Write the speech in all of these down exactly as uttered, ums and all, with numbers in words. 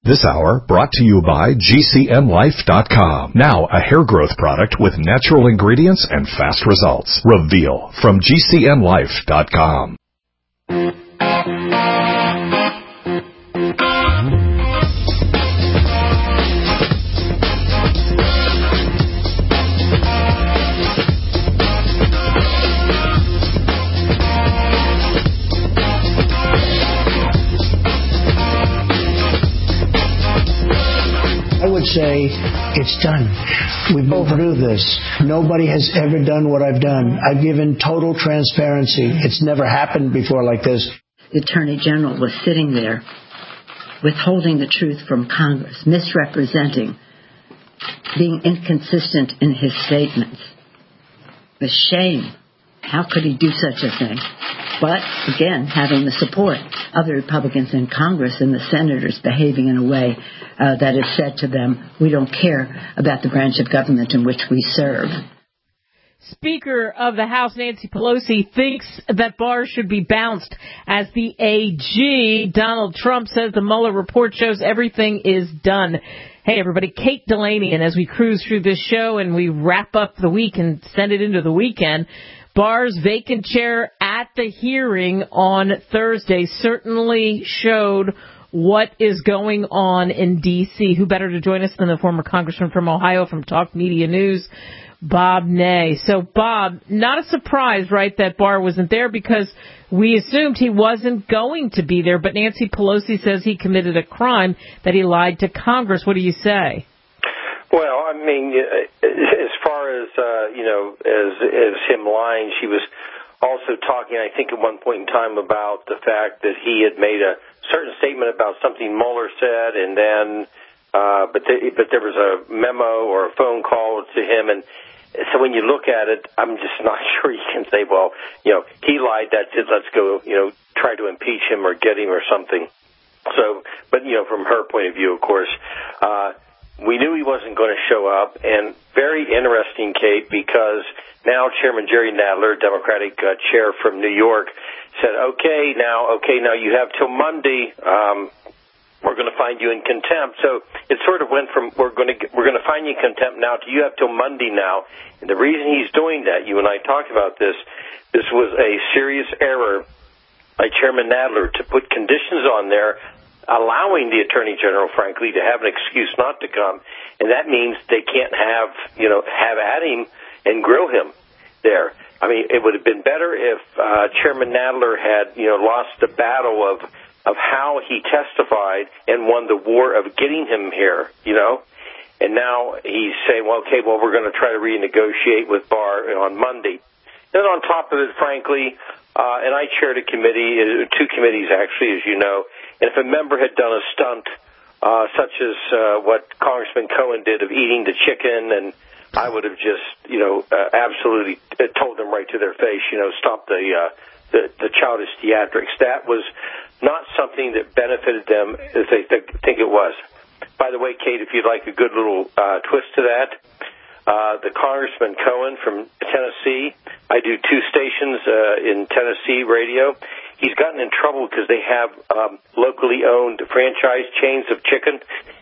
This hour brought to you by G C N Life dot com. Now a hair growth product with natural ingredients and fast results. Reveal from G C N Life dot com. Say it's done. We've been through this. Nobody has ever done what I've done. I've given total transparency. It's never happened before like this. The Attorney General was sitting there withholding the truth from Congress, misrepresenting, being inconsistent in his statements. The shame. How could he do such a thing? But, again, having the support of the Republicans in Congress and the senators behaving in a way uh, that has said to them, we don't care about the branch of government in which we serve. Speaker of the House, Nancy Pelosi, thinks that Barr should be bounced as the A G. Donald Trump says the Mueller report shows everything is done. Hey, everybody, Kate Delaney, and as we cruise through this show and we wrap up the week and send it into the weekend, Barr's vacant chair at the hearing on Thursday certainly showed what is going on in D C. Who better to join us than the former congressman from Ohio from Talk Media News, Bob Ney. So, Bob, not a surprise, right, that Barr wasn't there because we assumed he wasn't going to be there, but Nancy Pelosi says he committed a crime, that he lied to Congress. What do you say? Well, I mean, as far as, uh, you know, as as him lying, she was also talking, I think, at one point in time about the fact that he had made a certain statement about something Mueller said, and then, uh, but, the, but there was a memo or a phone call to him, and so when you look at it, I'm just not sure you can say, well, you know, he lied, that's it, let's go, you know, try to impeach him or get him or something. So, but, you know, from her point of view, of course, uh, we knew he wasn't going to show up, and very interesting, Kate, because now Chairman Jerry Nadler, Democratic uh, chair from New York, said, okay, now, okay, now you have till Monday, um, we're going to find you in contempt. So it sort of went from we're going to we're going to find you in contempt now to you have till Monday now. And the reason he's doing that, you and I talked about this, this was a serious error by Chairman Nadler to put conditions on there allowing the Attorney General, frankly, to have an excuse not to come. And that means they can't have, you know, have at him and grill him there. I mean, it would have been better if uh, Chairman Nadler had, you know, lost the battle of of how he testified and won the war of getting him here, you know. And now he's saying, well, okay, well, we're going to try to renegotiate with Barr on Monday. Then on top of it, frankly, uh, and I chaired a committee, uh, two committees actually, as you know, and if a member had done a stunt uh, such as uh, what Congressman Cohen did of eating the chicken, and I would have just, you know, uh, absolutely told them right to their face, you know, stop the, uh, the, the childish theatrics. That was not something that benefited them as they th- think it was. By the way, Kate, if you'd like a good little uh, twist to that, uh, the Congressman Cohen from Tennessee, I do two stations uh, in Tennessee radio. He's gotten in trouble because they have um, locally owned franchise chains of chicken,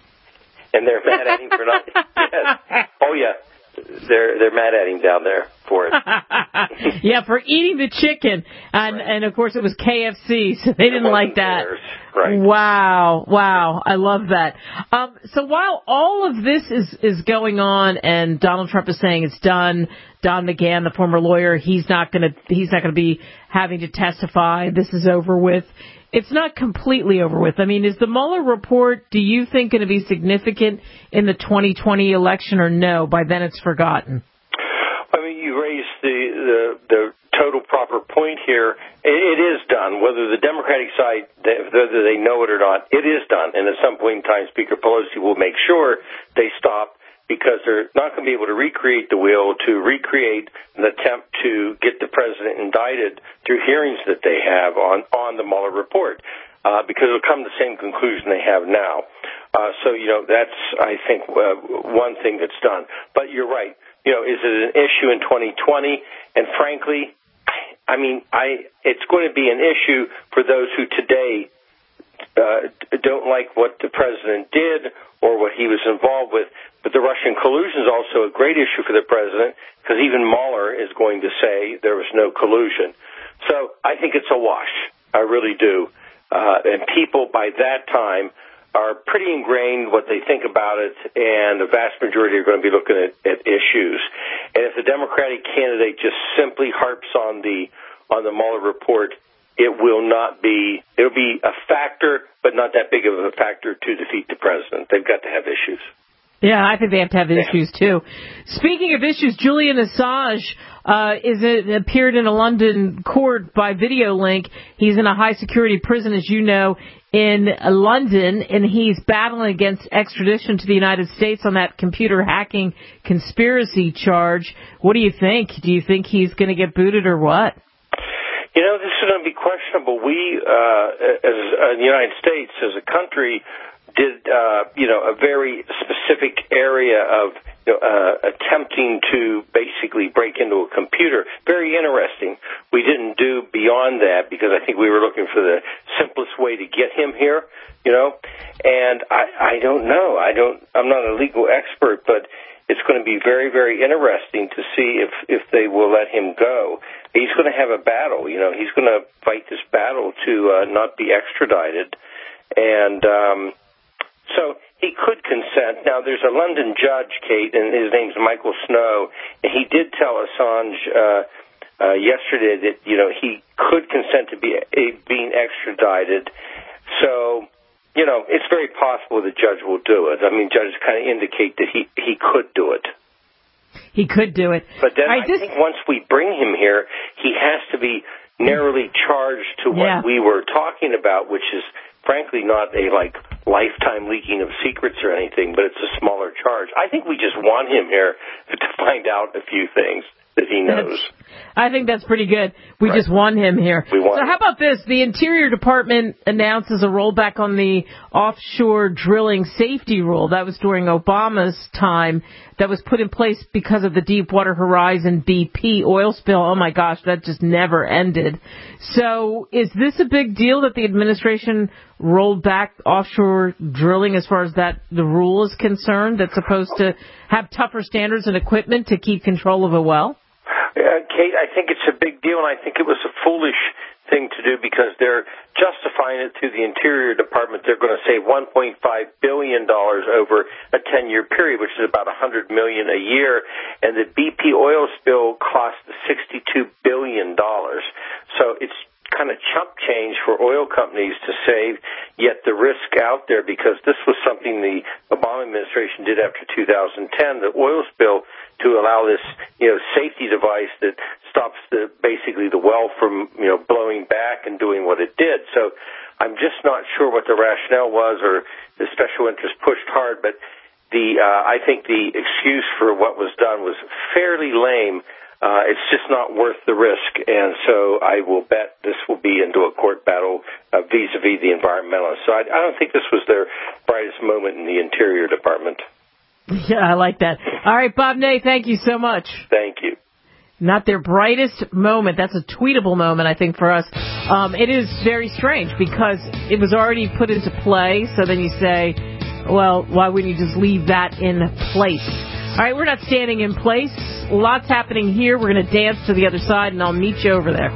and they're mad at him for not. Yes. Oh, yeah. They're they're mad at him down there for it. Yeah, for eating the chicken, and right. and of course it was K F C, so they didn't like that. Right. Wow, wow, I love that. Um, so while all of this is is going on, and Donald Trump is saying it's done, Don McGahn, the former lawyer, he's not gonna he's not gonna be having to testify. This is over with. It's not completely over with. I mean, is the Mueller report, do you think, going to be significant in the twenty twenty election, or no? By then it's forgotten. I mean, you raised the, the, the total proper point here. It, it is done. Whether the Democratic side, whether they know it or not, it is done. And at some point in time, Speaker Pelosi will make sure they stop, because they're not going to be able to recreate the wheel to recreate an attempt to get the president indicted through hearings that they have on, on the Mueller report, uh, because it'll come to the same conclusion they have now. Uh, so, you know, that's, I think, uh, one thing that's done. But you're right. You know, is it an issue in twenty twenty? And frankly, I mean, I it's going to be an issue for those who today uh, don't like what the president did or what he was involved with. But the Russian collusion is also a great issue for the president, because even Mueller is going to say there was no collusion. So I think it's a wash. I really do. Uh, and people by that time are pretty ingrained what they think about it, and the vast majority are going to be looking at, at issues. And if the Democratic candidate just simply harps on the on the Mueller report, it will not be, it'll be a factor, but not that big of a factor to defeat the president. They've got to have issues. Yeah, I think they have to have issues, too. Speaking of issues, Julian Assange uh, is a, appeared in a London court by video link. He's in a high-security prison, as you know, in London, and he's battling against extradition to the United States on that computer hacking conspiracy charge. What do you think? Do you think he's going to get booted or what? You know, this is going to be questionable. We, uh, as uh, the United States, as a country, did, uh, you know, a very specific area of you know, uh, attempting to basically break into a computer. Very interesting. We didn't do beyond that because I think we were looking for the simplest way to get him here, you know. And I, I don't know. I don't, I'm not a legal expert, but it's going to be very, very interesting to see if, if they will let him go. He's going to have a battle. You know, he's going to fight this battle to uh, not be extradited. And um, so he could consent. Now, there's a London judge, Kate, and his name's Michael Snow, and he did tell Assange uh, uh, yesterday that, you know, he could consent to be a, being extradited. So, you know, it's very possible the judge will do it. I mean, judges kind of indicate that he, he could do it. He could do it. But then I, I this... think once we bring him here, he has to be narrowly charged to what yeah. we were talking about, which is, frankly, not a, like, lifetime leaking of secrets or anything, but it's a smaller charge. I think we just want him here to find out a few things that he knows. That's, I think that's pretty good. We right. just want him here. We want so how about this? The Interior Department announces a rollback on the offshore drilling safety rule. That was during Obama's time. That was put in place because of the Deepwater Horizon B P oil spill. Oh, my gosh, that just never ended. So is this a big deal that the administration rolled back offshore drilling as far as that the rule is concerned, that's supposed to have tougher standards and equipment to keep control of a well? Uh, Kate, I think it's a big deal, and I think it was a foolish thing to do because they're justifying it to the Interior Department. They're going to save one point five billion dollars over a ten-year period, which is about one hundred million dollars a year, and the B P oil spill cost sixty-two billion dollars. So it's kind of chump change for oil companies to save, yet the risk out there, because this was something the Obama administration did after two thousand ten, the oil spill, to allow this, you know, safety device that stops the, basically the well from, you know, blowing back and doing what it did. So I'm just not sure what the rationale was, or the special interest pushed hard, but the, uh, I think the excuse for what was done was fairly lame. Uh, it's just not worth the risk, and so I will bet this will be into a court battle uh, vis-a-vis the environmentalists. So I, I don't think this was their brightest moment in the Interior Department. Yeah, I like that. All right, Bob Ney, thank you so much. Thank you. Not their brightest moment. That's a tweetable moment, I think, for us. Um, it is very strange because it was already put into play, so then you say, well, why wouldn't you just leave that in place? All right, we're not standing in place. Lots happening here. We're going to dance to the other side, and I'll meet you over there.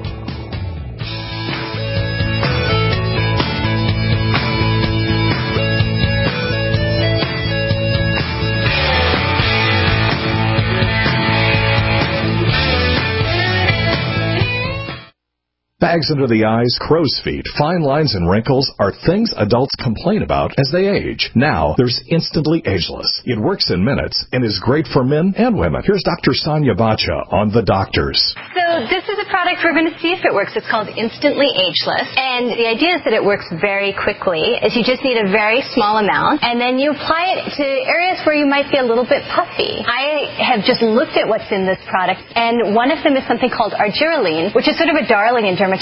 Bags under the eyes, crow's feet, fine lines, and wrinkles are things adults complain about as they age. Now, there's Instantly Ageless. It works in minutes and is great for men and women. Here's Doctor Sonia Bacha on The Doctors. So this is a product we're going to see if it works. It's called Instantly Ageless. And the idea is that it works very quickly. Is you just need a very small amount, and then you apply it to areas where you might be a little bit puffy. I have just looked at what's in this product, and one of them is something called argireline, which is sort of a darling in dermatology.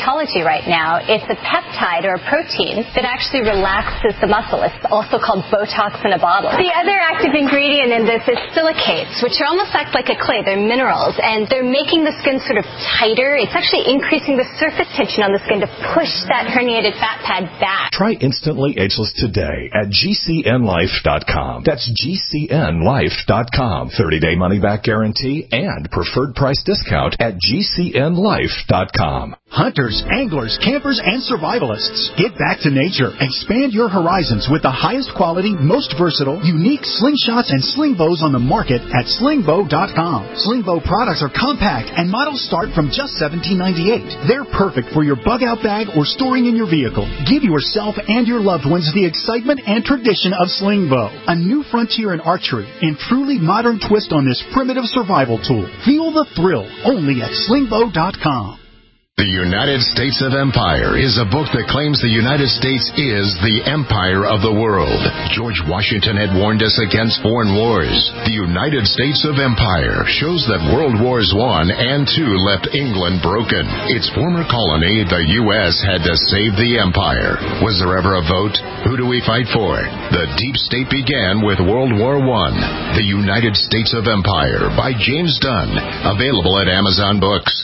dermatology right now, it's a peptide or a protein that actually relaxes the muscle. It's also called Botox in a bottle. The other active ingredient in this is silicates, which are almost act like a clay. They're minerals, and they're making the skin sort of tighter. It's actually increasing the surface tension on the skin to push that herniated fat pad back. Try Instantly Ageless today at G C N life dot com. That's G C N life dot com. thirty-day money-back guarantee and preferred price discount at G C N life dot com. Hunters, anglers, campers, and survivalists, get back to nature. Expand your horizons with the highest quality, most versatile, unique slingshots and sling bows on the market at sling bow dot com. Sling bow products are compact and models start from just seventeen ninety-eight. They're perfect for your bug-out bag or storing in your vehicle. Give yourself and your loved ones the excitement and tradition of sling bow, a new frontier in archery and truly modern twist on this primitive survival tool. Feel the thrill only at sling bow dot com. The United States of Empire is a book that claims the United States is the empire of the world. George Washington had warned us against foreign wars. The United States of Empire shows that World Wars One and Two left England broken. Its former colony, the U S, had to save the empire. Was there ever a vote? Who do we fight for? The deep state began with World War One. The United States of Empire by James Dunn. Available at Amazon Books.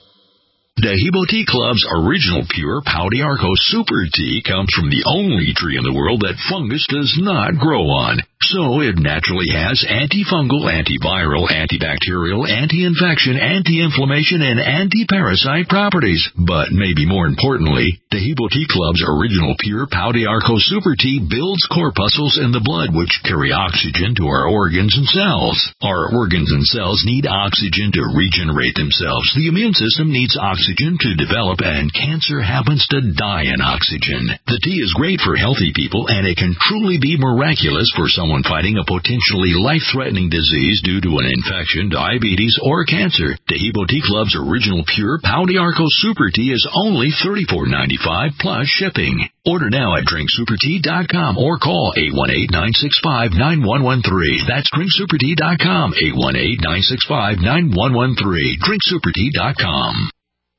Dehibo Tea Club's original pure Pau d'Arco Super Tea comes from the only tree in the world that fungus does not grow on. So it naturally has antifungal, antiviral, antibacterial, anti-infection, anti-inflammation, and anti-parasite properties. But maybe more importantly, Dehibo Tea Club's original pure Pau d'Arco Super Tea builds corpuscles in the blood which carry oxygen to our organs and cells. Our organs and cells need oxygen to regenerate themselves. The immune system needs oxygen to develop, and cancer happens to die in oxygen. The tea is great for healthy people, and it can truly be miraculous for someone fighting a potentially life-threatening disease due to an infection, diabetes, or cancer. Dehibo Tea Club's original pure Pau d'Arco Super Tea is only thirty-four ninety-five plus shipping. Order now at drink super tea dot com or call eight one eight, nine six five, nine one one three. That's drink super tea dot com, eight one eight, nine six five, nine one one three. drink super tea dot com.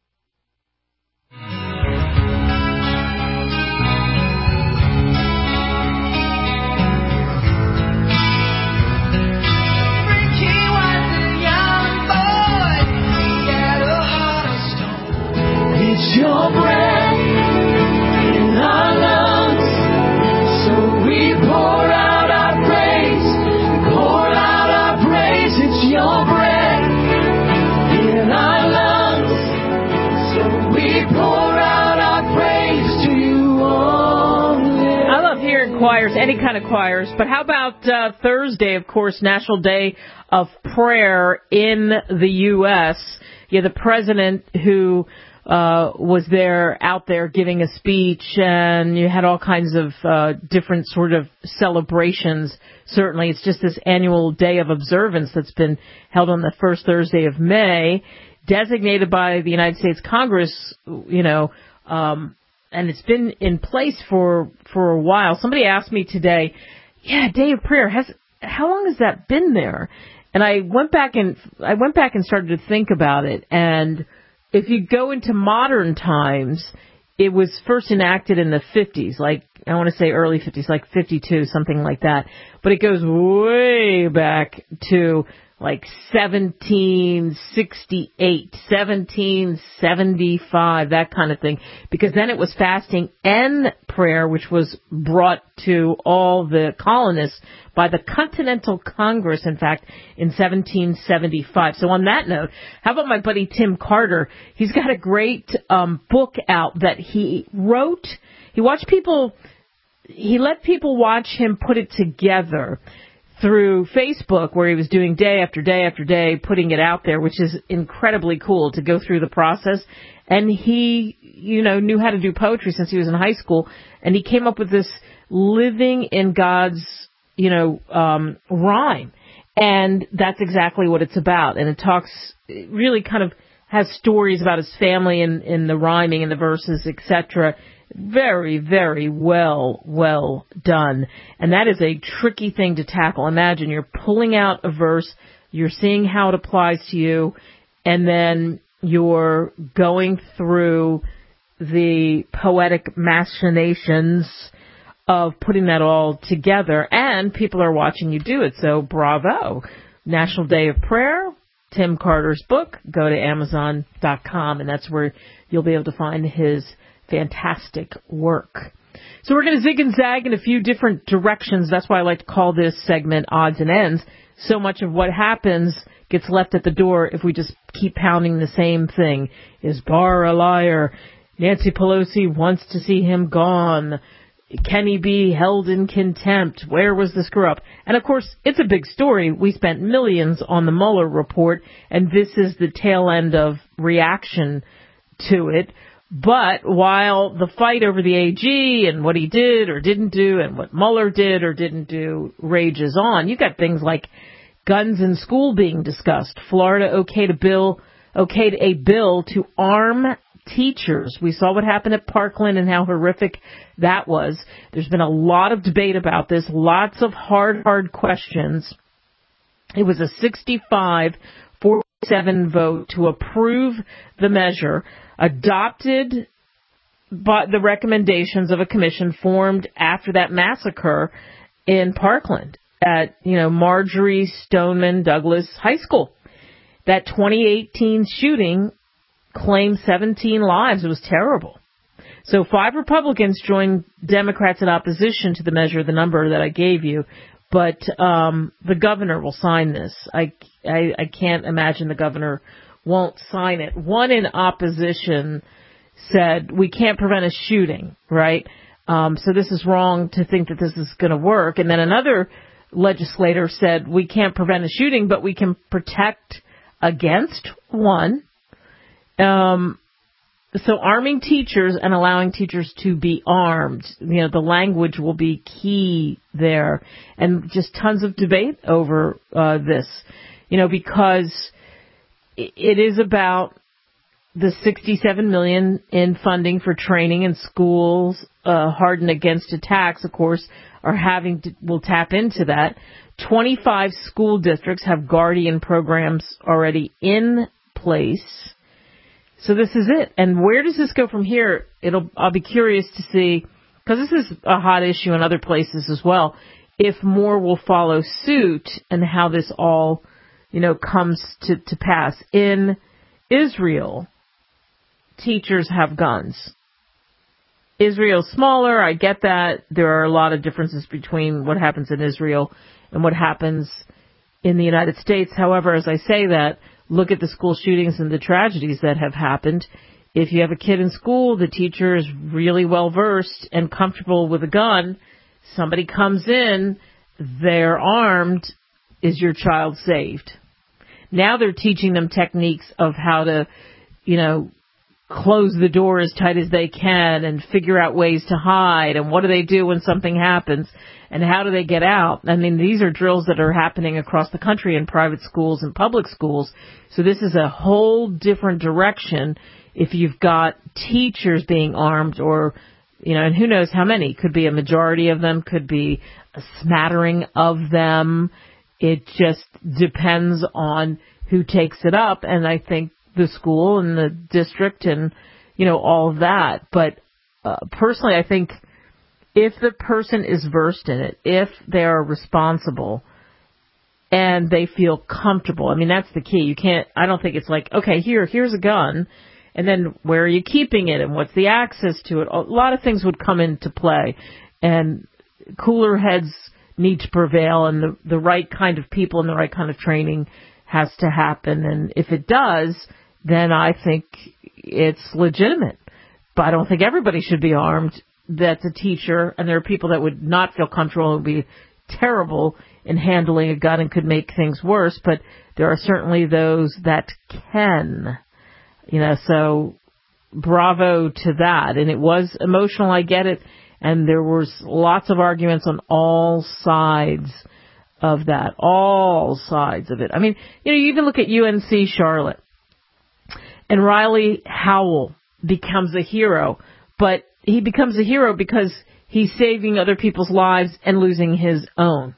It's your breath in our lungs, so we pour out our praise, pour out our praise. It's your breath in our lungs, so we pour out our praise to you only. I love hearing choirs, any kind of choirs, but how about uh, Thursday, of course, National Day of Prayer in the U S Yeah, the president who Uh, was there out there giving a speech, and you had all kinds of uh, different sort of celebrations. Certainly, it's just this annual day of observance that's been held on the first Thursday of May, designated by the United States Congress, you know, um, and it's been in place for for a while. Somebody asked me today, yeah, Day of Prayer, has how long has that been there? And I went back and I went back and started to think about it, and if you go into modern times, it was first enacted in the fifties, like I want to say early fifties, like fifty-two, something like that. But it goes way back to like seventeen sixty-eight, seventeen seventy-five, that kind of thing. Because then it was fasting and prayer, which was brought to all the colonists by the Continental Congress, in fact, in seventeen seventy-five. So on that note, how about my buddy Tim Carter? He's got a great um, book out that he wrote. He watched people, he let people watch him put it together through Facebook, where he was doing day after day after day, putting it out there, which is incredibly cool to go through the process. And he, you know, knew how to do poetry since he was in high school, and he came up with this living in God's, you know, um, rhyme. And that's exactly what it's about. And it talks, it really kind of has stories about his family and in, in the rhyming and the verses, et cetera. Very, very well, well done. And that is a tricky thing to tackle. Imagine you're pulling out a verse, you're seeing how it applies to you, and then you're going through the poetic machinations of putting that all together, and people are watching you do it, so bravo. National Day of Prayer, Tim Carter's book. Go to amazon dot com, and that's where you'll be able to find his fantastic work. So we're going to zig and zag in a few different directions. That's why I like to call this segment Odds and Ends. So much of what happens gets left at the door if we just keep pounding the same thing. Is Barr a liar? Nancy Pelosi wants to see him gone. Can he be held in contempt? Where was the screw up? And of course, it's a big story. We spent millions on the Mueller report, and this is the tail end of reaction to it. But while the fight over the A G and what he did or didn't do and what Mueller did or didn't do rages on, you got things like guns in school being discussed. Florida okayed a bill, okayed a bill to arm teachers. We saw what happened at Parkland and how horrific that was. There's been a lot of debate about this, lots of hard, hard questions. It was a sixty-five forty-seven vote to approve the measure, adopted by the recommendations of a commission formed after that massacre in Parkland at, you know, Marjorie Stoneman Douglas High School. That twenty eighteen shooting claimed seventeen lives. It was terrible. So five Republicans joined Democrats in opposition to the measure, the number that I gave you. But um, the governor will sign this. I, I, I can't imagine the governor won't sign it. One in opposition said, we can't prevent a shooting, right? Um, so this is wrong to think that this is going to work. And then another legislator said, we can't prevent a shooting, but we can protect against one. Um, so arming teachers and allowing teachers to be armed, you know, the language will be key there. And just tons of debate over uh, this, you know, because it is about the sixty-seven million dollars in funding for training in schools uh, hardened against attacks, of course, are having to, will tap into that. twenty-five school districts have Guardian programs already in place. So this is it. And where does this go from here? It'll, I'll be curious to see, because this is a hot issue in other places as well, if more will follow suit and how this all, you know, comes to, to pass. In Israel, teachers have guns. Israel's smaller, I get that. There are a lot of differences between what happens in Israel and what happens in the United States. However, as I say that, look at the school shootings and the tragedies that have happened. If you have a kid in school, the teacher is really well versed and comfortable with a gun. Somebody comes in, they're armed. Is your child saved? Now they're teaching them techniques of how to, you know, close the door as tight as they can and figure out ways to hide, and what do they do when something happens, and how do they get out. I mean, these are drills that are happening across the country in private schools and public schools. So this is a whole different direction if you've got teachers being armed, or, you know, and who knows how many. Could be a majority of them, could be a smattering of them. It just depends on who takes it up, and I think the school and the district and, you know, all of that. But uh, personally, I think if the person is versed in it, if they are responsible and they feel comfortable, I mean, that's the key. You can't, I don't think it's like, okay, here, here's a gun, and then where are you keeping it, and what's the access to it? A lot of things would come into play, and cooler heads need to prevail, and the, the right kind of people and the right kind of training has to happen. And if it does, then I think it's legitimate. But I don't think everybody should be armed. That's a teacher, and there are people that would not feel comfortable and would be terrible in handling a gun and could make things worse. But there are certainly those that can, you know, so bravo to that. And it was emotional, I get it. And there was lots of arguments on all sides of that, all sides of it. I mean, you know, you even look at U N C Charlotte, and Riley Howell becomes a hero, but he becomes a hero because he's saving other people's lives and losing his own.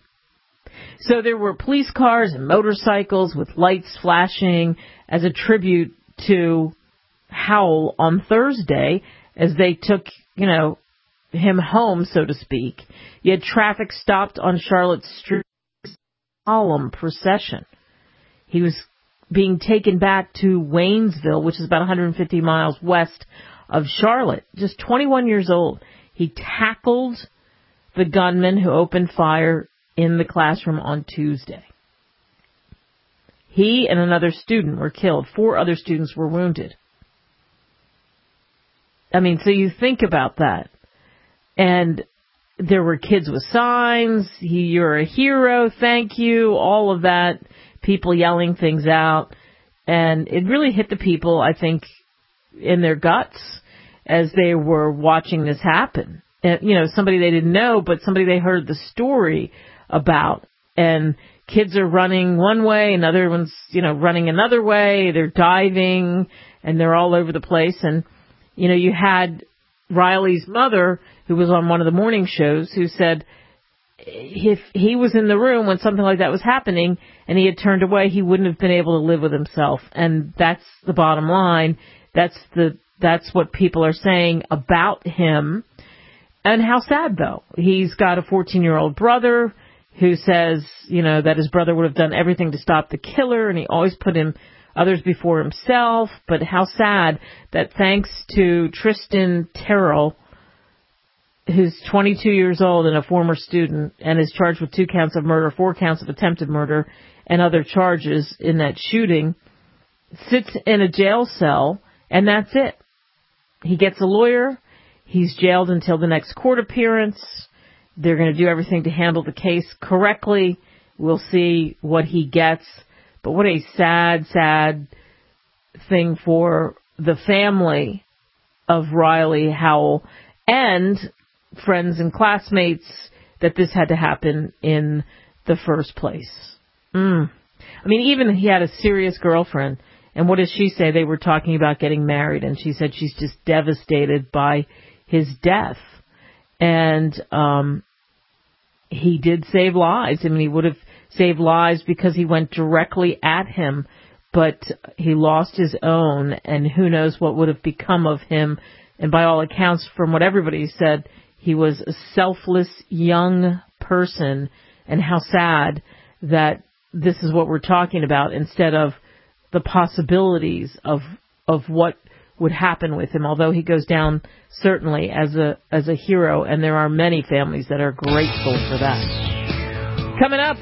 So there were police cars and motorcycles with lights flashing as a tribute to Howell on Thursday as they took, you know, him home, so to speak. You had traffic stopped on Charlotte Street, solemn procession. He was being taken back to Waynesville, which is about one hundred fifty miles west of Charlotte, just twenty-one years old. He tackled the gunman who opened fire in the classroom on Tuesday. He and another student were killed. Four other students were wounded. I mean, so you think about that. And there were kids with signs, he, you're a hero, thank you, all of that, people yelling things out. And it really hit the people, I think, in their guts as they were watching this happen. And, you know, somebody they didn't know, but somebody they heard the story about. And kids are running one way, and other ones, you know, running another way. They're diving, and they're all over the place. And, you know, you had Riley's mother, who was on one of the morning shows, who said if he was in the room when something like that was happening and he had turned away, he wouldn't have been able to live with himself. And that's the bottom line. That's the that's what people are saying about him. And how sad, though. He's got a fourteen-year-old brother who says, you know, that his brother would have done everything to stop the killer, and he always put him others before himself. But how sad that thanks to Tristan Terrell, who's twenty-two years old and a former student and is charged with two counts of murder, four counts of attempted murder, and other charges in that shooting, sits in a jail cell, and that's it. He gets a lawyer. He's jailed until the next court appearance. They're going to do everything to handle the case correctly. We'll see what he gets. But what a sad, sad thing for the family of Riley Howell and friends and classmates that this had to happen in the first place. Mm. I mean, even he had a serious girlfriend. And what does she say? They were talking about getting married, and she said she's just devastated by his death. And um, he did save lives. I mean, he would have saved lives because he went directly at him, but he lost his own, and who knows what would have become of him. And by all accounts, from what everybody said, he was a selfless young person, and how sad that this is what we're talking about instead of the possibilities of of what would happen with him, although he goes down certainly as a as a hero, and there are many families that are grateful for that. Coming up,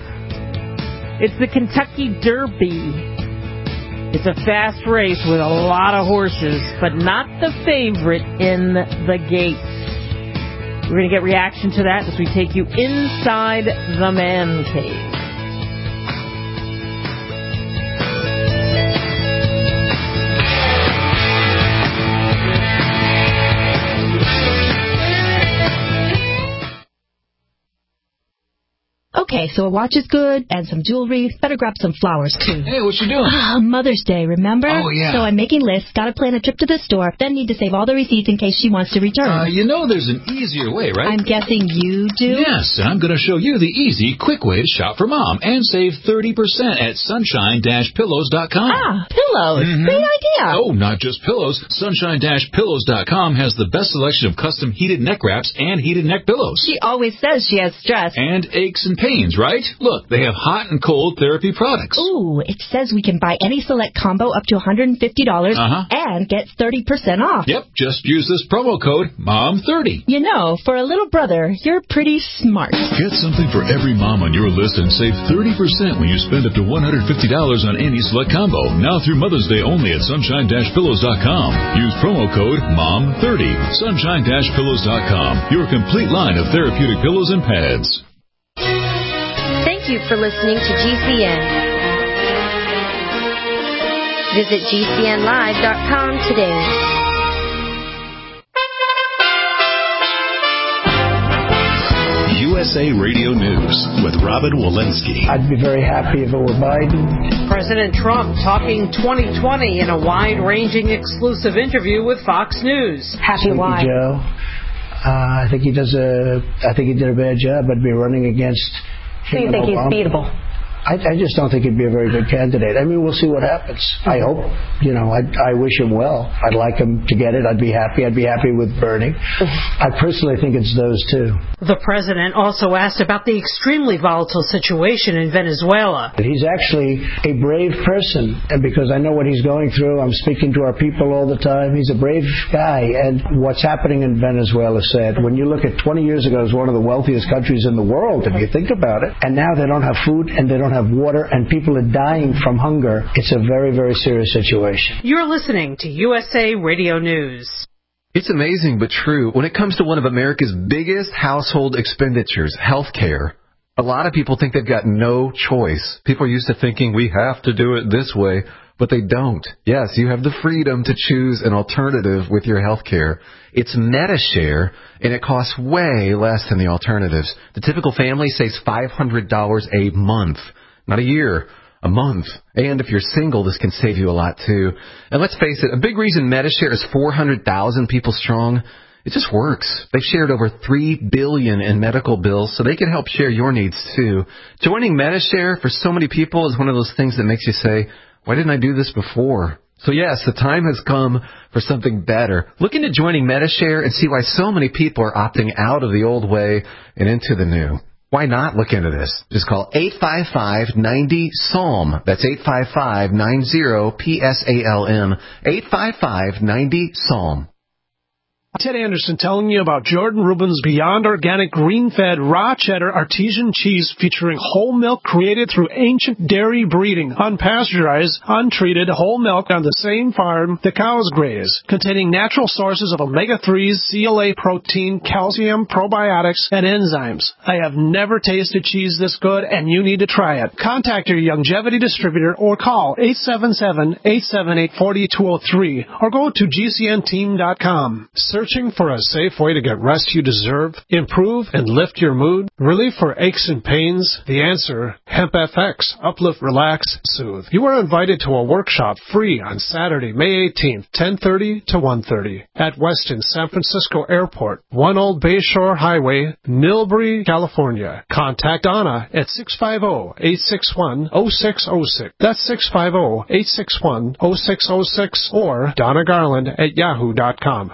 it's the Kentucky Derby. It's a fast race with a lot of horses, but not the favorite in the gates. We're going to get reaction to that as we take you inside the man cave. Okay, so a watch is good, and some jewelry. Better grab some flowers, too. Hey, what you doing? Ah, Mother's Day, remember? Oh, yeah. So I'm making lists, gotta plan a trip to the store, then need to save all the receipts in case she wants to return. Uh, you know there's an easier way, right? I'm guessing you do? Yes, and I'm going to show you the easy, quick way to shop for Mom and save thirty percent at sunshine dash pillows dot com. Ah, pillows. Mm-hmm. Great idea. Oh, not just pillows. sunshine dash pillows dot com has the best selection of custom heated neck wraps and heated neck pillows. She always says she has stress. And aches and pains, right? Look, they have hot and cold therapy products. Ooh, it says we can buy any select combo up to one hundred fifty dollars uh-huh. and get thirty percent off. Yep, just use this promo code mom thirty. You know, for a little brother, you're pretty smart. Get something for every mom on your list and save thirty percent when you spend up to one hundred fifty dollars on any select combo. Now through Mother's Day only at sunshine dash pillows dot com. Use promo code mom thirty. sunshine dash pillows dot com. Your complete line of therapeutic pillows and pads. Thank you for listening to G C N. Visit G C N live dot com today. U S A Radio News with Robin Walensky. I'd be very happy if it were Biden. President Trump talking twenty twenty in a wide-ranging exclusive interview with Fox News. Happy why? Joe. Uh, I think he does a. I think he did a bad job. I'd be running against. So you think Obama. he's beatable? I, I just don't think he'd be a very good candidate. I mean, we'll see what happens. I hope, you know, I, I wish him well. I'd like him to get it. I'd be happy. I'd be happy with Bernie. I personally think it's those two. The president also asked about the extremely volatile situation in Venezuela. He's actually a brave person, and because I know what he's going through, I'm speaking to our people all the time. He's a brave guy, and what's happening in Venezuela is sad. When you look at twenty years ago, it was one of the wealthiest countries in the world, if you think about it, and now they don't have food and they don't have water, and people are dying from hunger. It's a very, very serious situation. You're listening to U S A Radio News. It's amazing but true. When it comes to one of America's biggest household expenditures, health care, a lot of people think they've got no choice. People are used to thinking we have to do it this way, but they don't. Yes, you have the freedom to choose an alternative with your health care. It's Medi-Share, and it costs way less than the alternatives. The typical family saves five hundred dollars a month. Not a year, a month. And if you're single, this can save you a lot, too. And let's face it, a big reason Medi-Share is four hundred thousand people strong, it just works. They've shared over three billion dollars in medical bills, so they can help share your needs, too. Joining Medi-Share for so many people is one of those things that makes you say, why didn't I do this before? So yes, the time has come for something better. Look into joining Medi-Share and see why so many people are opting out of the old way and into the new. Why not look into this? Just call eight five five, nine zero, S A L M. That's eight five five, nine zero, P S A L M. eight five five, nine zero, S A L M. Ted Anderson telling you about Jordan Rubin's Beyond Organic Green-Fed Raw Cheddar Artesian Cheese featuring whole milk created through ancient dairy breeding, unpasteurized, untreated whole milk on the same farm the cows graze, containing natural sources of omega threes, C L A protein, calcium, probiotics, and enzymes. I have never tasted cheese this good, and you need to try it. Contact your Longevity distributor or call eight seven seven, eight seven eight, four two zero three or go to G C N team dot com. Searching for a safe way to get rest you deserve, improve and lift your mood, relief for aches and pains? The answer, Hemp F X, Uplift, Relax, Soothe. You are invited to a workshop free on Saturday, May eighteenth, ten thirty to one thirty at Westin San Francisco Airport, One Old Bayshore Highway, Millbury, California. Contact Anna at six five zero, eight six one, zero six zero six. That's six five zero, eight six one, zero six zero six or Donna Garland at yahoo dot com.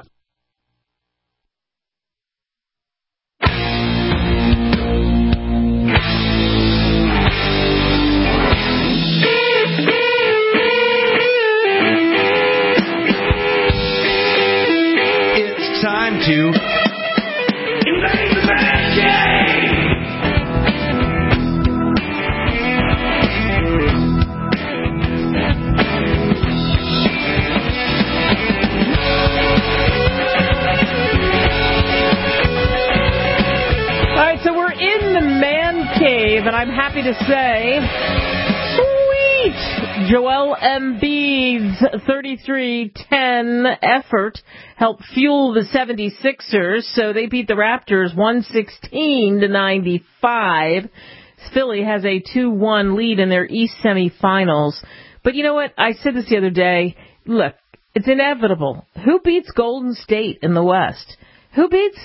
Time to invade the bad game. All right, so we're in the man cave, and I'm happy to say, sweet! Joel Embiid's thirty-three ten effort helped fuel the seventy-sixers, so they beat the Raptors one sixteen to ninety-five. Philly has a two one lead in their East semifinals. But you know what? I said this the other day. Look, it's inevitable. Who beats Golden State in the West? Who beats...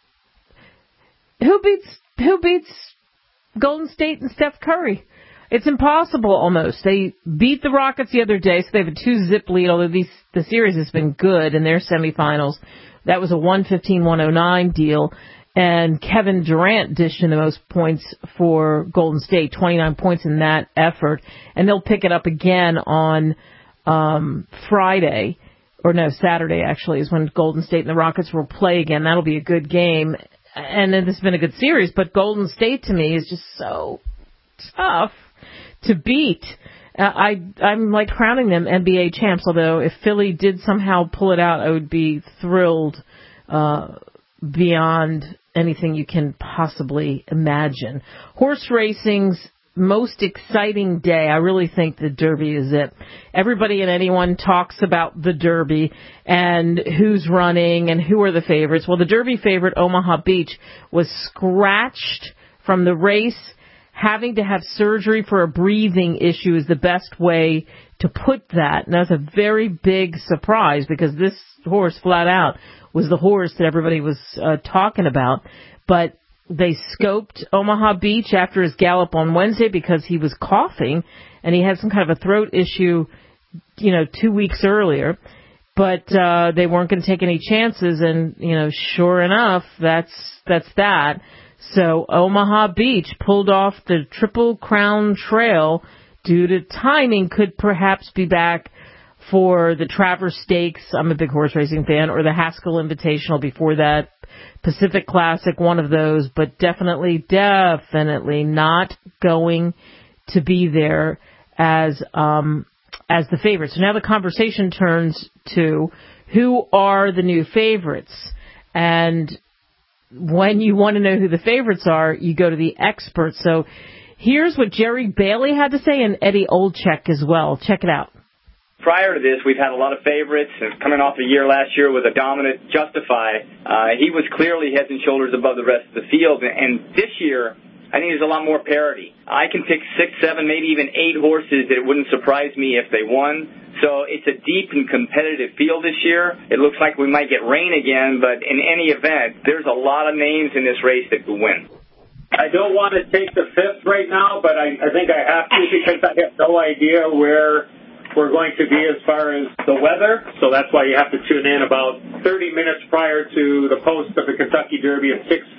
Who beats... Who beats Golden State and Steph Curry? It's impossible almost. They beat the Rockets the other day, so they have a two-zip lead, although these, the series has been good in their semifinals. That was a one fifteen one oh nine deal, and Kevin Durant dished in the most points for Golden State, twenty-nine points in that effort, and they'll pick it up again on um, Friday, or no, Saturday actually, is when Golden State and the Rockets will play again. That'll be a good game, and then this has been a good series, but Golden State to me is just so tough to beat. Uh, I, I'm like crowning them N B A champs, although if Philly did somehow pull it out, I would be thrilled uh, beyond anything you can possibly imagine. Horse racing's most exciting day, I really think the Derby is it. Everybody and anyone talks about the Derby and who's running and who are the favorites. Well, the Derby favorite, Omaha Beach, was scratched from the race. Having to have surgery for a breathing issue is the best way to put that. And that's a very big surprise because this horse, flat out, was the horse that everybody was uh, talking about. But they scoped Omaha Beach after his gallop on Wednesday because he was coughing and he had some kind of a throat issue, you know, two weeks earlier. But uh, they weren't going to take any chances, and, you know, sure enough, that's that's that. So Omaha Beach pulled off the Triple Crown Trail due to timing, could perhaps be back for the Travers Stakes. I'm a big horse racing fan, or the Haskell Invitational before that, Pacific Classic, one of those, but definitely, definitely not going to be there as um, as the favorite. So now the conversation turns to who are the new favorites. And when you want to know who the favorites are, you go to the experts. So here's what Jerry Bailey had to say, and Eddie Olczyk as well. Check it out. Prior to this, we've had a lot of favorites. Coming off a year last year with a dominant Justify, uh, he was clearly heads and shoulders above the rest of the field. And this year, I think there's a lot more parity. I can pick six, seven, maybe even eight horses that it wouldn't surprise me if they won. So it's a deep and competitive field this year. It looks like we might get rain again, but in any event, there's a lot of names in this race that could win. I don't want to take the fifth right now, but I, I think I have to because I have no idea where we're going to be as far as the weather. So that's why you have to tune in about thirty minutes prior to the post of the Kentucky Derby at six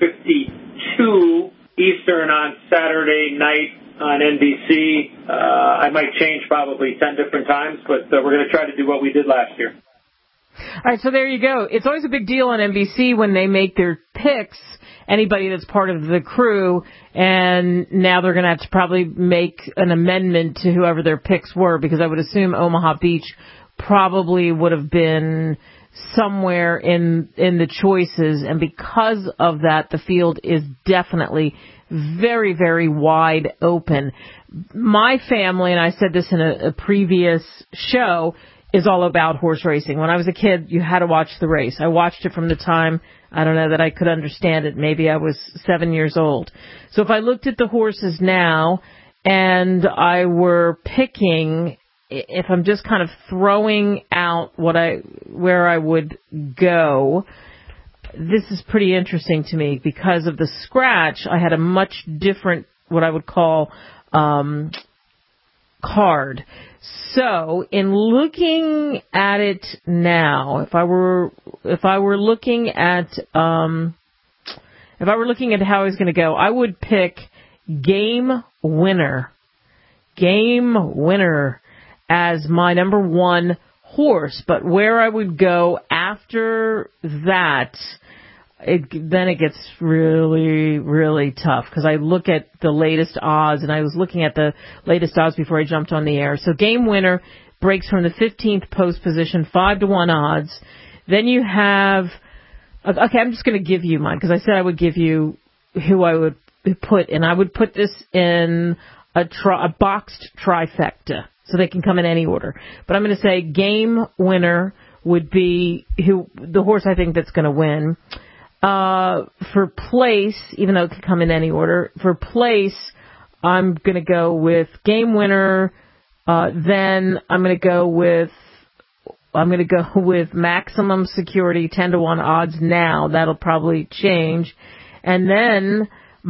fifty-two Eastern on Saturday night on N B C. Uh, I might change probably ten different times, but uh, we're going to try to do what we did last year. All right, so there you go. It's always a big deal on N B C when they make their picks, anybody that's part of the crew, and now they're going to have to probably make an amendment to whoever their picks were, because I would assume Omaha Beach probably would have been somewhere in in the choices, and because of that, the field is definitely very, very wide open. My family, and I said this in a, a previous show, is all about horse racing. When I was a kid, you had to watch the race. I watched it from the time, I don't know, that I could understand it. Maybe I was seven years old. So if I looked at the horses now and I were picking, if I'm just kind of throwing out what I, where I would go, this is pretty interesting to me because of the scratch. I had a much different, what I would call, um, card. So in looking at it now, if I were, if I were looking at, um, if I were looking at how I was going to go, I would pick Game Winner, Game Winner as my number one horse. But where I would go after that, it, then it gets really, really tough because I look at the latest odds, and I was looking at the latest odds before I jumped on the air. So Game Winner breaks from the fifteenth post position, five to one odds. Then you have, okay, I'm just going to give you mine because I said I would give you who I would put, and I would put this in a, tri- a boxed trifecta, so they can come in any order. But I'm going to say Game Winner would be who the horse I think that's going to win. Uh, for place, even though it could come in any order, for place, I'm going to go with Game Winner. Uh, then I'm going to go with, I'm going to go with Maximum Security, ten to one odds now. That'll probably change. And then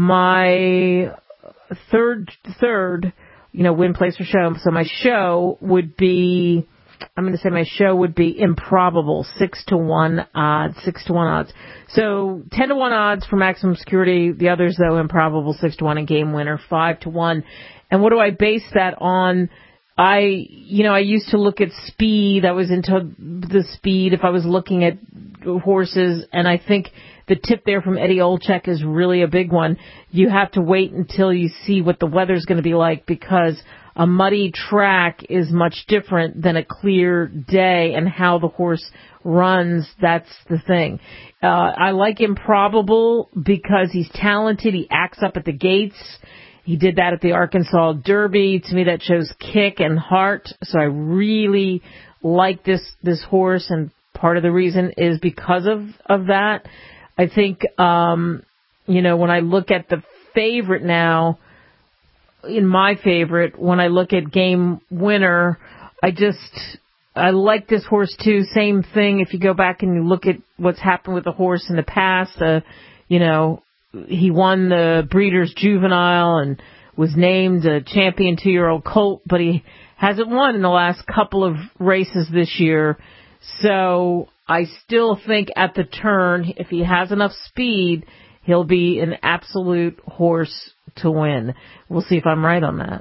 my third, third, you know, win, place, or show. So my show would be, I'm going to say my show would be Improbable, six to one odds, six to one odds. So ten to one odds for Maximum Security. The others, though, Improbable, six to one, and Game Winner, five to one. And what do I base that on? I, you know, I used to look at speed. I was into the speed if I was looking at horses, and I think the tip there from Eddie Olczyk is really a big one. You have to wait until you see what the weather's going to be like, because a muddy track is much different than a clear day, and how the horse runs, that's the thing. Uh, I like Improbable because he's talented. He acts up at the gates. He did that at the Arkansas Derby. To me, that shows kick and heart. So I really like this, this horse, and part of the reason is because of, of that. I think, um, you know, when I look at the favorite now, in my favorite, when I look at Game Winner, I just, I like this horse too. Same thing. If you go back and you look at what's happened with the horse in the past, uh, you know, he won the Breeders' Juvenile and was named a champion two-year-old colt, but he hasn't won in the last couple of races this year. So I still think at the turn, if he has enough speed, he'll be an absolute horse to win. We'll see if I'm right on that.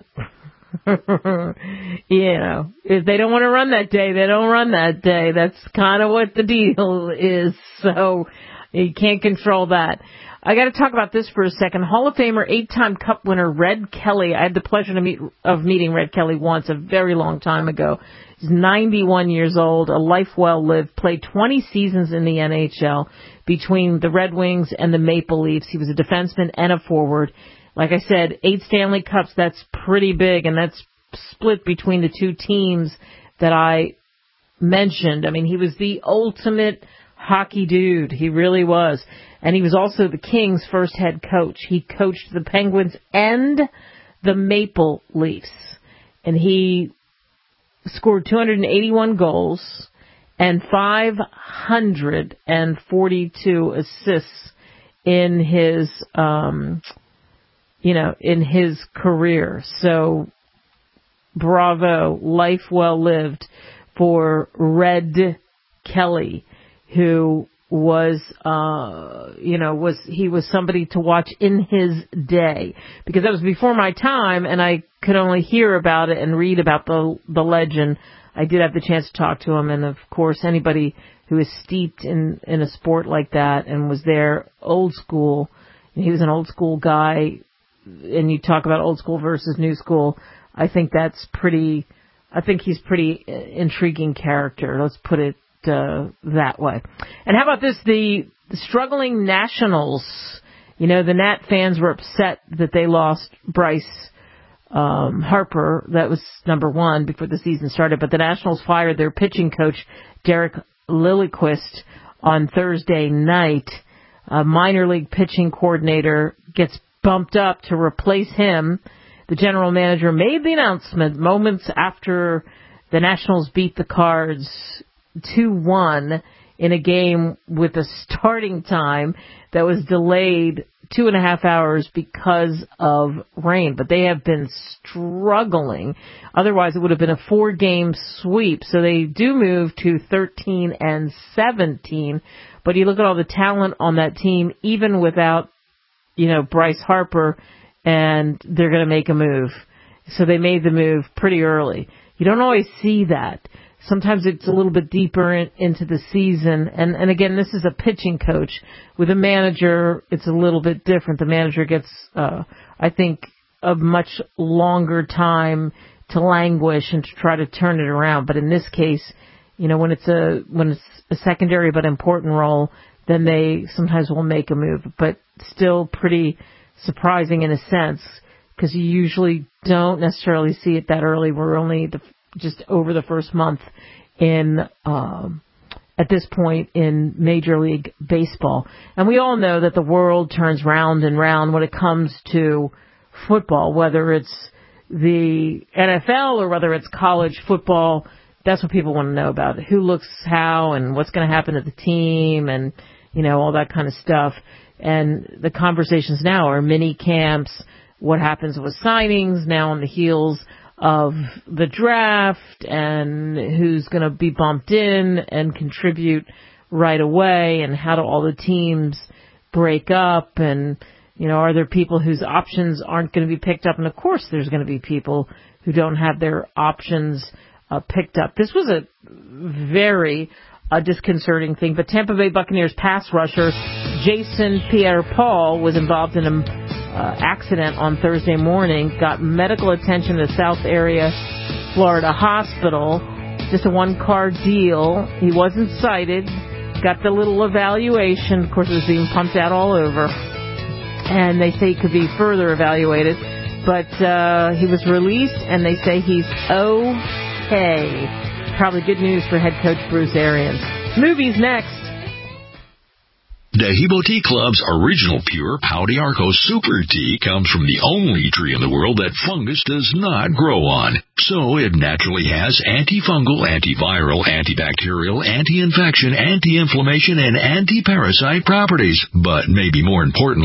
You know, if they don't want to run that day, they don't run that day. That's kind of what the deal is. So you can't control that. I got to talk about this for a second. Hall of Famer, eight-time Cup winner Red Kelly. I had the pleasure to meet of meeting Red Kelly once a very long time ago. He's ninety-one years old, a life well lived, played twenty seasons in the N H L between the Red Wings and the Maple Leafs. He was a defenseman and a forward. Like I said, eight Stanley Cups, that's pretty big, and that's split between the two teams that I mentioned. I mean, he was the ultimate hockey dude. He really was. And he was also the Kings' first head coach. He coached the Penguins and the Maple Leafs. And he scored two hundred eighty-one goals and five hundred forty-two assists in his, um, you know, in his career. So, bravo, life well lived for Red Kelly, who was, uh, you know, was, he was somebody to watch in his day, because that was before my time and I could only hear about it and read about the, the legend. I did have the chance to talk to him, and of course anybody who is steeped in, in a sport like that and was there old school, and he was an old school guy, and you talk about old school versus new school, I think that's pretty, I think he's pretty intriguing character. Let's put it Uh, that way. And how about this? The, the struggling Nationals. You know, the Nat fans were upset that they lost Bryce um, Harper. That was number one before the season started. But the Nationals fired their pitching coach, Derek Lilliquist, on Thursday night. A minor league pitching coordinator gets bumped up to replace him. The general manager made the announcement moments after the Nationals beat the Cards two one in a game with a starting time that was delayed two and a half hours because of rain. But they have been struggling. Otherwise, it would have been a four-game sweep. So they do move to thirteen and seventeen. But you look at all the talent on that team, even without, you know, Bryce Harper, and they're going to make a move. So they made the move pretty early. You don't always see that. Sometimes it's a little bit deeper in, into the season. And, and again, this is a pitching coach. With a manager, it's a little bit different. The manager gets, uh, I think, a much longer time to languish and to try to turn it around. But in this case, you know, when it's a, when it's a secondary but important role, then they sometimes will make a move. But still pretty surprising in a sense, because you usually don't necessarily see it that early. We're only the just over the first month in, um, at this point in Major League Baseball. And we all know that the world turns round and round when it comes to football, whether it's the N F L or whether it's college football. That's what people want to know about. Who looks how and what's going to happen to the team and, you know, all that kind of stuff. And the conversations now are mini camps, what happens with signings now on the heels of the draft, and who's going to be bumped in and contribute right away, and how do all the teams break up, and, you know, are there people whose options aren't going to be picked up? And of course there's going to be people who don't have their options uh, picked up. This was a very uh, disconcerting thing, but Tampa Bay Buccaneers pass rusher Jason Pierre-Paul was involved in a Uh, accident on Thursday morning, got medical attention at the South Area Florida Hospital. Just a one-car deal. He wasn't cited. Got the little evaluation. Of course, it was being pumped out all over. And they say he could be further evaluated. But uh, he was released, and they say he's okay. Probably good news for head coach Bruce Arians. Movies next. Dehibo Tea Club's original pure Pau d'Arco Super Tea comes from the only tree in the world that fungus does not grow on. So it naturally has antifungal, antiviral, antibacterial, anti-infection, anti-inflammation, and anti-parasite properties. But maybe more importantly,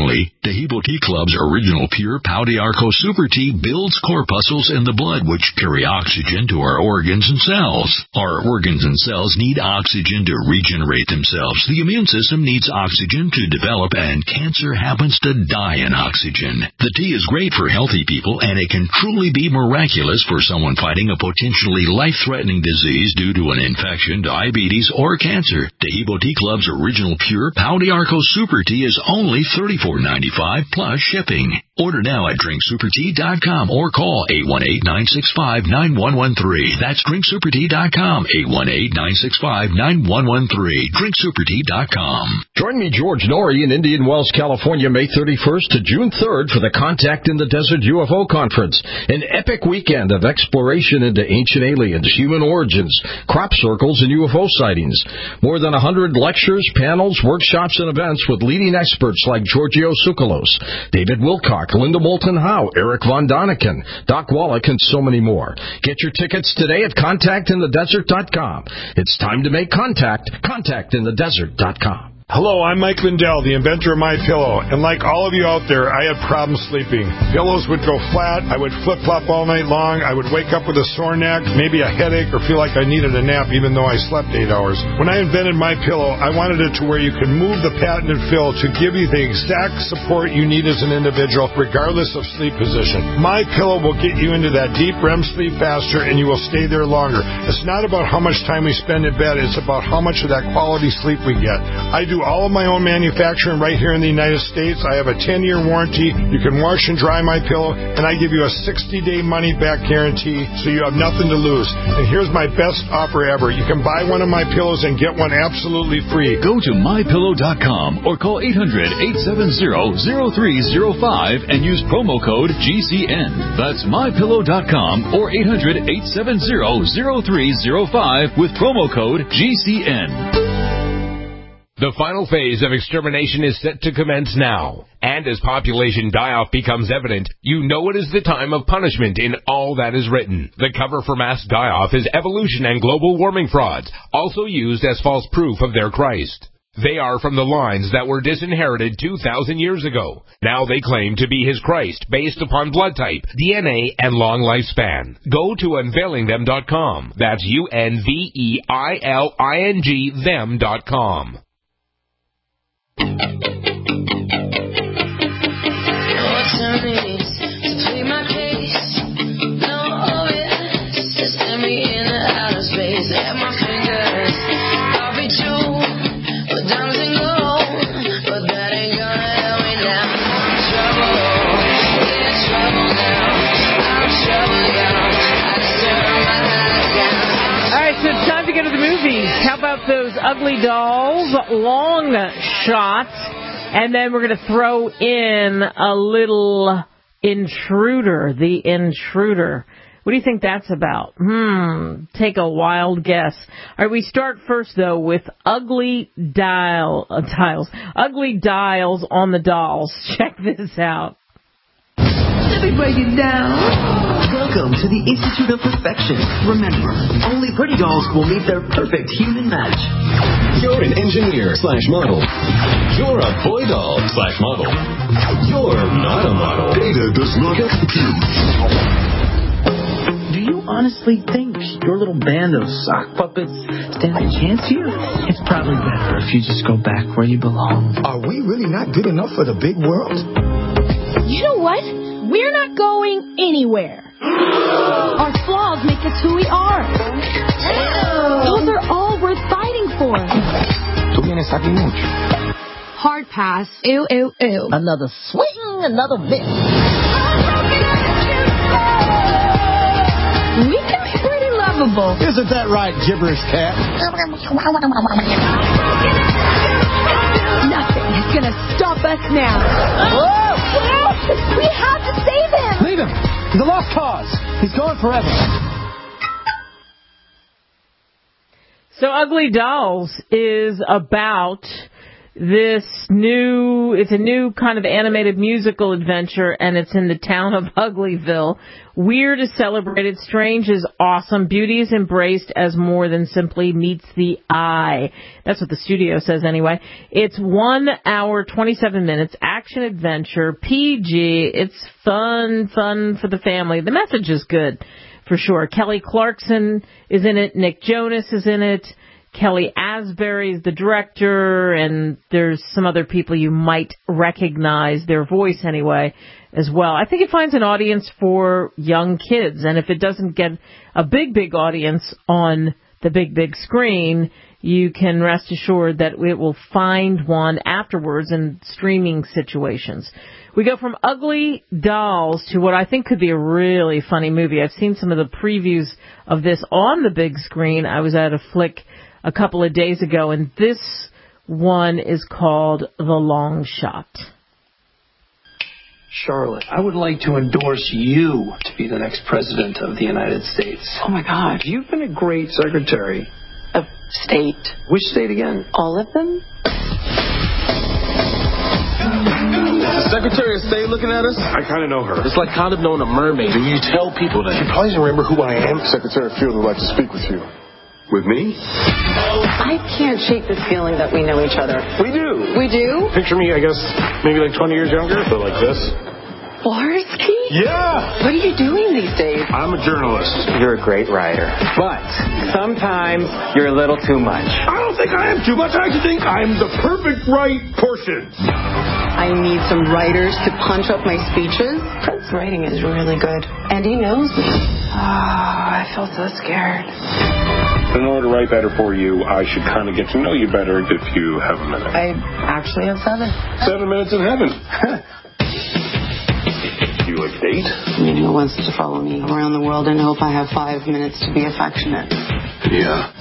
Dehibo Tea Club's original pure Pau d'Arco Super Tea builds corpuscles in the blood which carry oxygen to our organs and cells. Our organs and cells need oxygen to regenerate themselves. The immune system needs oxygen to develop, and cancer happens to die in oxygen. The tea is great for healthy people, and it can truly be miraculous for someone fighting a potentially life-threatening disease due to an infection, diabetes, or cancer. Dehibo Tea Club's original pure Pau d'Arco Super Tea is only thirty-four ninety-five plus shipping. Order now at drink super tea dot com or call eight one eight, nine six five, nine one one three. That's drink super tea dot com, eight one eight, nine six five, nine one one three. drink super tea dot com. Join me, George Norrie, in Indian Wells, California, May thirty-first to June third for the Contact in the Desert U F O Conference, an epic weekend of exploration into ancient aliens, human origins, crop circles, and U F O sightings. More than one hundred lectures, panels, workshops, and events with leading experts like Giorgio Tsoukalos, David Wilcock, Linda Moulton Howe, Eric Von Daniken, Doc Wallach, and so many more. Get your tickets today at contact in the desert dot com. It's time to make contact. contact in the desert dot com. Hello, I'm Mike Lindell, the inventor of MyPillow, and like all of you out there, I had problems sleeping. Pillows would go flat, I would flip-flop all night long, I would wake up with a sore neck, maybe a headache, or feel like I needed a nap even though I slept eight hours. When I invented MyPillow, I wanted it to where you can move the patented fill to give you the exact support you need as an individual, regardless of sleep position. MyPillow will get you into that deep R E M sleep faster, and you will stay there longer. It's not about how much time we spend in bed, it's about how much of that quality sleep we get. I do all of my own manufacturing right here in the United States. I have a ten-year warranty. You can wash and dry my pillow, and I give you a sixty-day money-back guarantee, so you have nothing to lose. And here's my best offer ever. You can buy one of my pillows and get one absolutely free. Go to my pillow dot com or call eight hundred, eight seven zero, zero three zero five and use promo code G C N. That's my pillow dot com or eight hundred, eight seven zero, zero three zero five with promo code G C N. The final phase of extermination is set to commence now. And as population die-off becomes evident, you know it is the time of punishment in all that is written. The cover for mass die-off is evolution and global warming frauds, also used as false proof of their Christ. They are from the lines that were disinherited two thousand years ago. Now they claim to be his Christ based upon blood type, D N A, and long lifespan. Go to unveiling them dot com. That's U N V E I L I N G them dot com. Go to the movies. How about those Ugly Dolls, Long Shots, and then we're going to throw in a little Intruder, The Intruder. What do you think that's about? Hmm, take a wild guess. All right, we start first, though, with Ugly dial, uh, Dials. Ugly Dials on the Dolls. Check this out. Let me break it down. Welcome to the Institute of Perfection. Remember, only pretty dolls will meet their perfect human match. You're an engineer slash model. You're a boy doll slash model. You're not a model. Data does not compute. Do you honestly think your little band of sock puppets stand a chance here? It's probably better if you just go back where you belong. Are we really not good enough for the big world? You know what? We're not going anywhere. Our flaws make us who we are. Those are all worth fighting for. Tú vienes aquí mucho. Hard pass. Ew, ew, ew. Another swing, another miss. We can be pretty lovable. Isn't that right, gibberish cat? Nothing is going to stop us now. Whoa! We have to save him. Leave him. He's a lost cause. He's gone forever. So Ugly Dolls is about this new, it's a new kind of animated musical adventure, and it's in the town of Uglyville. Weird is celebrated, strange is awesome, beauty is embraced as more than simply meets the eye. That's what the studio says anyway. It's one hour, twenty-seven minutes, action adventure, P G. It's fun, fun for the family. The message is good, for sure. Kelly Clarkson is in it, Nick Jonas is in it, Kelly Asbury is the director, and there's some other people you might recognize their voice anyway as well. I think it finds an audience for young kids, and if it doesn't get a big, big audience on the big, big screen, you can rest assured that it will find one afterwards in streaming situations. We go from ugly dolls to what I think could be a really funny movie. I've seen some of the previews of this on the big screen. I was at a flick a couple of days ago, and this one is called The Long Shot. Charlotte, I would like to endorse you to be the next president of the United States. Oh, my God. You've been a great secretary. Of state. Which state again? All of them? Is the Secretary of State looking at us? I kind of know her. It's like kind of knowing a mermaid. Do you tell people that? She probably doesn't remember who I am. Secretary Field would like to speak with you. With me? I can't shake this feeling that we know each other. We do. We do? Picture me, I guess, maybe like twenty years younger, but like this. Barsky? Yeah! What are you doing these days? I'm a journalist. You're a great writer. But sometimes you're a little too much. I don't think I am too much. I actually think I'm the perfect right portion. I need some writers to punch up my speeches. Fred's writing is really good. And he knows me. Oh, I feel so scared. In order to write better for you, I should kind of get to know you better if you have a minute. I actually have seven. Seven minutes in heaven. You like date? I mean, who wants to follow me around the world and hope I have five minutes to be affectionate? Yeah.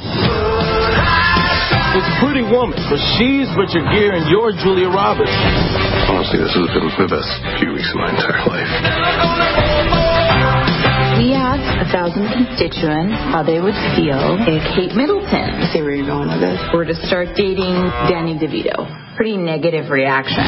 It's Pretty Woman, but she's Richard Gere and you're Julia Roberts. Honestly, this has been the best few weeks of my entire life. We asked a thousand constituents how they would feel if Kate Middleton, I see where you're going with this, were to start dating Danny DeVito. Pretty negative reaction.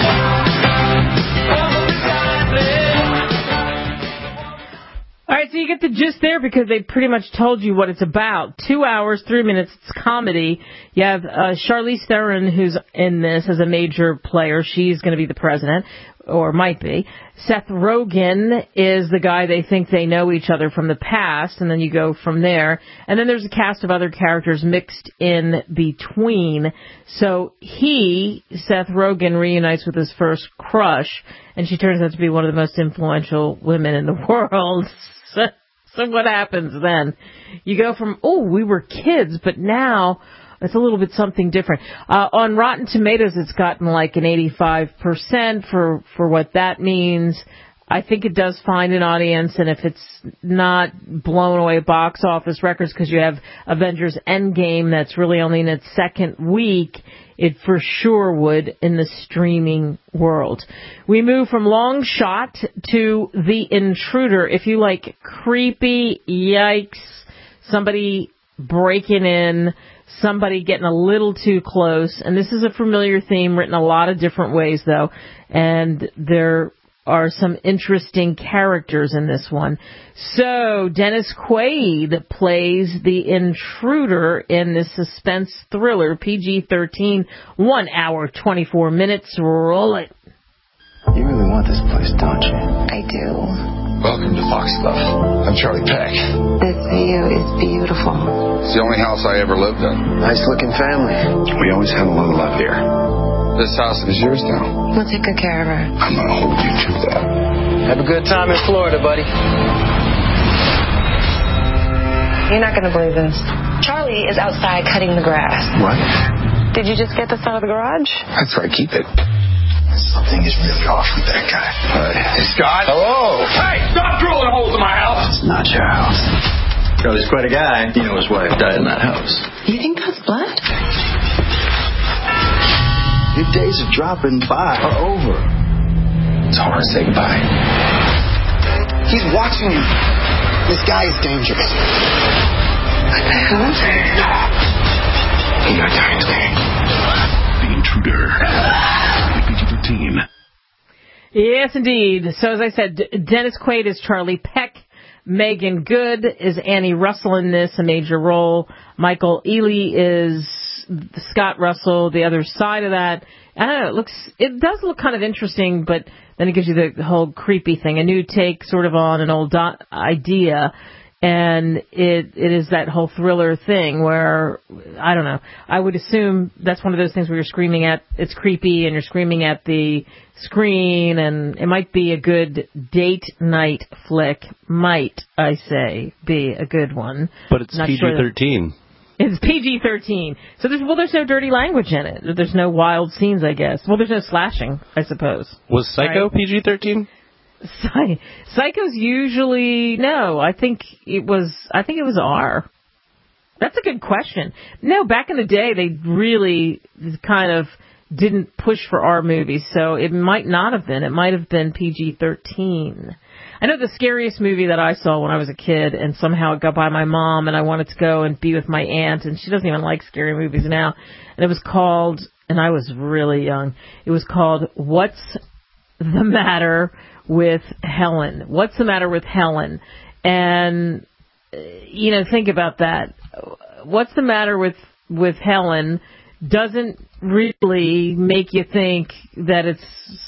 All right, so you get the gist there because they pretty much told you what it's about. Two hours, three minutes, it's comedy. You have uh, Charlize Theron, who's in this as a major player. She's going to be the president, or might be. Seth Rogen is the guy they think they know each other from the past, and then you go from there. And then there's a cast of other characters mixed in between. So he, Seth Rogen, reunites with his first crush, and she turns out to be one of the most influential women in the world. So, so what happens then? You go from, oh, we were kids, but now it's a little bit something different. Uh, on Rotten Tomatoes, it's gotten like an eighty-five percent for, for what that means. I think it does find an audience, and if it's not blown away box office records because you have Avengers Endgame that's really only in its second week, it for sure would in the streaming world. We move from Long Shot to The Intruder. If you like creepy, yikes, somebody breaking in, somebody getting a little too close, and this is a familiar theme written a lot of different ways, though, and there are some interesting characters in this one. So Dennis Quaid plays the intruder in this suspense thriller, P G thirteen, one hour, twenty-four minutes. Roll it. You really want this place, don't you? I do. Welcome to Foxglove. I'm Charlie Peck. This view is beautiful. It's the only house I ever lived in. Nice looking family. We always had a lot of love here. This house is yours now. We'll take good care of her. I'm going to hold you to that. Have a good time in Florida, buddy. You're not going to believe this. Charlie is outside cutting the grass. What? Did you just get this out of the garage? That's right. Keep it. Something is really off with that guy. Hi. Hey, Scott. Hello. Hey, stop drilling holes in my house. It's not your house. Charlie's quite a guy. You know his wife died in that house. You think that's blood? Your days of dropping by are over. It's hard to say goodbye. He's watching you. This guy is dangerous. What the hell? He got time today. The Intruder. stronger. P G thirteen. Yes, indeed. So as I said, D- Dennis Quaid is Charlie Peck. Megan Good is Annie Russell in this, a major role. Michael Ealy is Scott Russell, the other side of that. I don't know, it looks, it does look kind of interesting, but then it gives you the whole creepy thing, a new take sort of on an old do- idea. And it it is that whole thriller thing where, I don't know, I would assume that's one of those things where you're screaming at, it's creepy and you're screaming at the screen, and it might be a good date night flick. Might, I say, be a good one. But it's Not P G thirteen. Sure it's P G thirteen. So there's, well, there's no dirty language in it. There's no wild scenes, I guess. Well, there's no slashing, I suppose. Was Psycho right? P G thirteen? Psy- Psycho's usually, no, I think it was, I think it was R. That's a good question. No, back in the day, they really kind of didn't push for R movies, so it might not have been. It might have been P G thirteen. I know the scariest movie that I saw when I was a kid, and somehow it got by my mom, and I wanted to go and be with my aunt, and she doesn't even like scary movies now, and it was called, and I was really young, it was called What's the Matter with Helen? What's the Matter with Helen? And, you know, think about that. What's the matter with, with Helen doesn't really make you think that it's,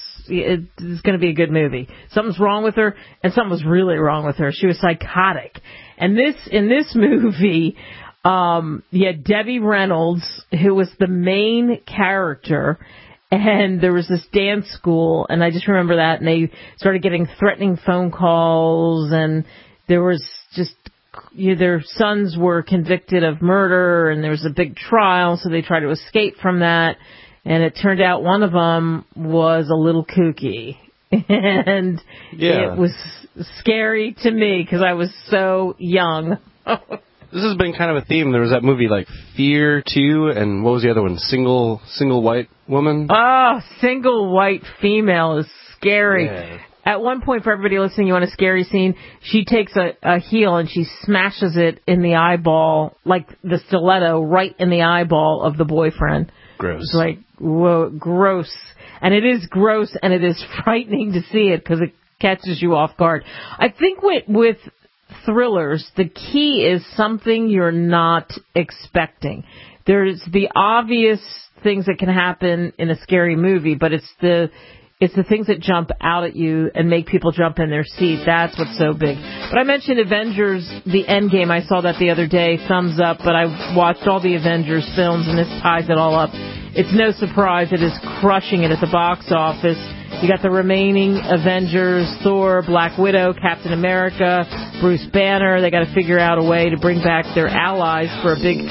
it's going to be a good movie. Something's wrong with her, and something was really wrong with her. She was psychotic. And this, in this movie, um, you had Debbie Reynolds, who was the main character, and there was this dance school, and I just remember that, and they started getting threatening phone calls, and there was just, you know, their sons were convicted of murder, and there was a big trial, so they tried to escape from that, and it turned out one of them was a little kooky, and yeah. It was scary to me, because I was so young. This has been kind of a theme. There was that movie like Fear two, and what was the other one? Single Single White Woman? Oh, Single White Female is scary. Yeah. At one point, for everybody listening, you want a scary scene, she takes a, a heel and she smashes it in the eyeball, like the stiletto, right in the eyeball of the boyfriend. Gross. It's like, whoa, gross. And it is gross, and it is frightening to see it because it catches you off guard. I think with, with thrillers, the key is something you're not expecting. There's the obvious things that can happen in a scary movie, but it's the it's the things that jump out at you and make people jump in their seat. That's what's so big. But I mentioned Avengers, the Endgame. I saw that the other day. Thumbs up. But I watched all the Avengers films, and this ties it all up. It's no surprise it is crushing it at the box office. You got the remaining Avengers, Thor, Black Widow, Captain America, Bruce Banner. They got to figure out a way to bring back their allies for a big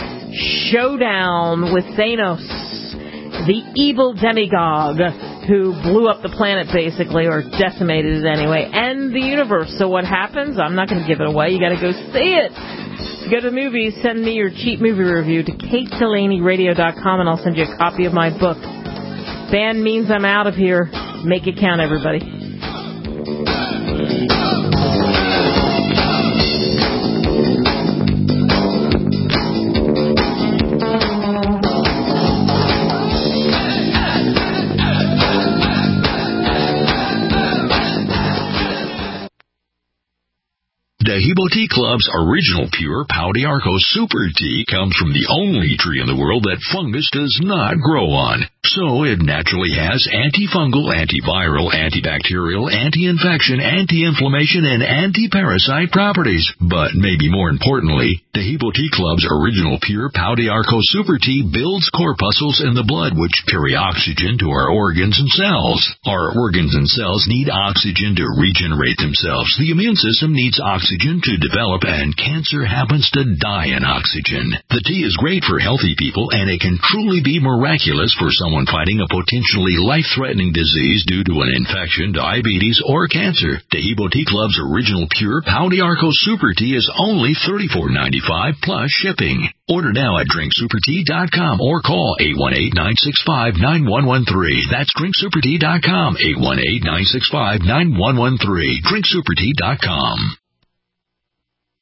showdown with Thanos, the evil demigod who blew up the planet basically, or decimated it anyway, and the universe. So what happens? I'm not going to give it away. You got to go see it. To go to the movies, send me your cheap movie review to kate delaney radio dot com, and I'll send you a copy of my book. Band means I'm out of here. Make it count, everybody. Dahibo Tea Club's original pure Pau d'Arco Super Tea comes from the only tree in the world that fungus does not grow on. So it naturally has antifungal, antiviral, antibacterial, anti-infection, anti-inflammation, and anti-parasite properties. But maybe more importantly, Dahibo Tea Club's original pure Pau d'Arco Super Tea builds corpuscles in the blood which carry oxygen to our organs and cells. Our organs and cells need oxygen to regenerate themselves. The immune system needs oxygen to develop, and cancer happens to die in oxygen. The tea is great for healthy people, and it can truly be miraculous for someone fighting a potentially life-threatening disease due to an infection, diabetes, or cancer. Dahibo Tea Club's original pure Pau d'Arco Super Tea is only thirty-four ninety-five plus shipping. Order now at drink super tea dot com or call eight one eight, nine six five, nine one one three. That's drink super tea dot com, eight one eight, nine six five, nine one one three. drink super tea dot com.